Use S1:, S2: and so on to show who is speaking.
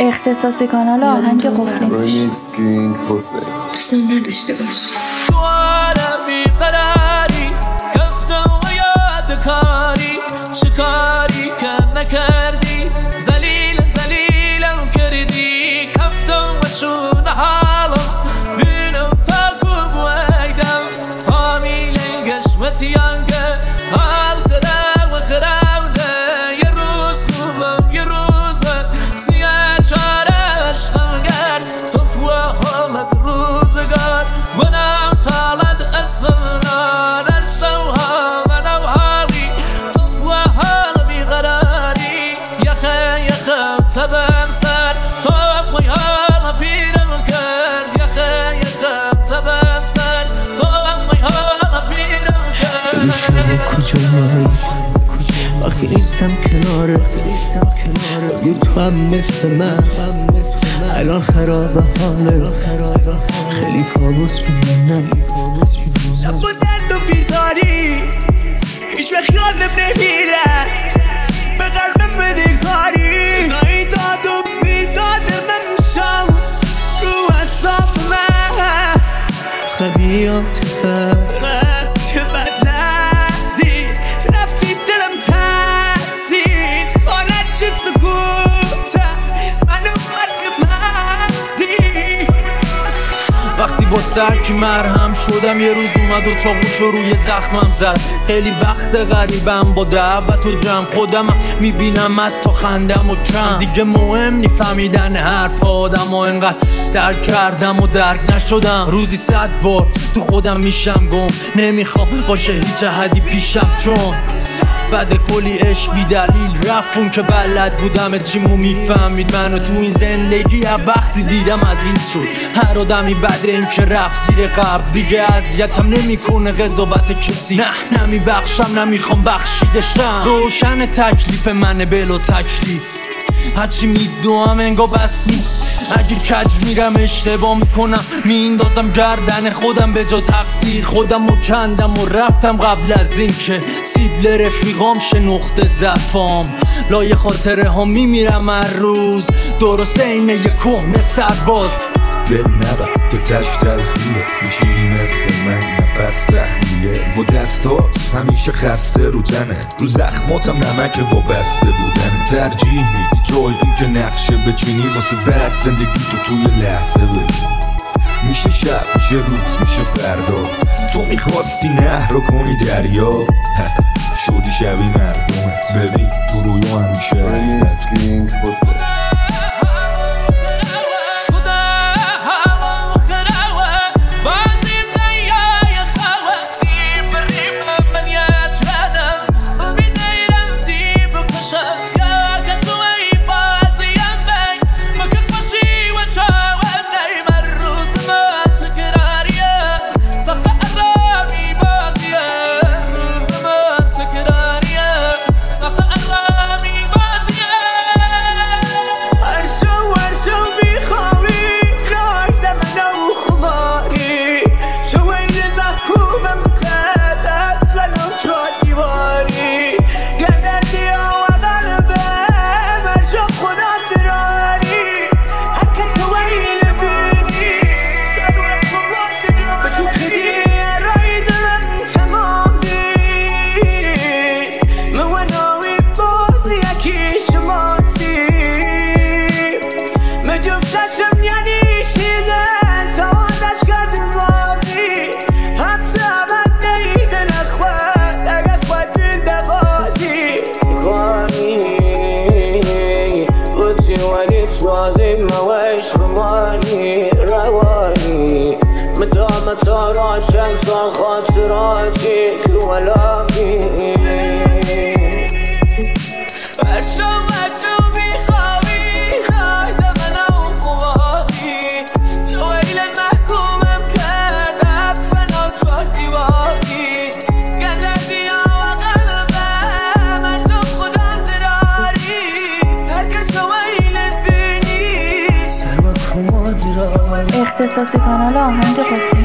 S1: اختصاصی کانال آهنگ قفلی
S2: رمیکس کینگ حسین
S3: دوستان نداشته باش
S4: تو عالمی قراری گفتم و یاد کاری شکاری که نکردی زلیلم کردی کفتم و شون حالم بینم تاکو بویدم فامیل گشوتیان که حال خراب و خرابده یه روز خوبم یه روز من سیاه چاره عشقم گرد صفو حالت روزگار منم طالت اسمنا نرسوها منو حالی صفو حال بیقراری یخم تبم سر تو پای حال پیرم کرد یخم تبم سر تو پای حال پیرم کرد
S5: شده کجایی وقتی نیستم کناره یه تو هم مثل من الان خراب حاله خیلی کابوس میبینم شب با درد و بیداری هیچ وقت یادم نمیره به قلبم بده کاری صدایی داد و بیداد من میشم رو حساب من خبیات فرق چه بد لحظی رفتی دلم تحصیل خانت شد سکوته منو مرگ مغزی
S4: وقتی با سرکی مرهم شدم یه روز اومد و چاقوشو روی زخمم زد خیلی وقت غریبم با دعوت و جمع خودم میبینم حتی خندم و کم دیگه مهم نی فهمیدن حرف آدم و انقدر درک کردم و درک نشدم روزی 100 بار تو خودم میشم گم نمیخوام باشه هیچ حدی پیشم چون بعد کلی عشق بی دلیل رفت که بلد بودم چیمو میفهمید منو تو این زندگی وقتی دیدم عزیز شد هر آدمی بعد این که رفت زیر قبر دیگه اذیتم نمیکنه قضاوت کسی نه نمیبخشم نمیخوام بخشیدشم روشن تکلیف منه بلو تکلیف هرچی میدوام انگا بس نی اگه کج میرم اشتباه میکنم میندازم گردن خودم به جا تقدیر خودم رو کندم و رفتم قبل از این که سیبل رفیقام شه نقطه ضعفام لای خاطره ها میمیرم هر روز درسته اینه یه کهنه سرباز
S2: دل نبر تو تش تلخیه میشی مثل من نفس تخلیه با دستات همیشه خسته رو تنه رو زخماتم نمک وابسته بودن ترجیح میدی جای این که نقشه بچینی واسه بعد زندگی تو توی لحظه ببین میشه شب میشه روز میشه فردا تو میخواستی نهر رو کنی دریا شدی شبیه مردمت ببین تو رویو همیشه رمیکس کینگ حسین
S5: روانی مدام تارا شمس خاطراتی کلامي
S4: برشو بیخوابی خواهد منو خوابی تو ویل محکومم کرد افنا تو دیواری گندردی و قلبم برشو خودم دراری هرکس ویل بینی
S5: سر و کما دراری
S1: اختصاصی کانال آهنگ قفلی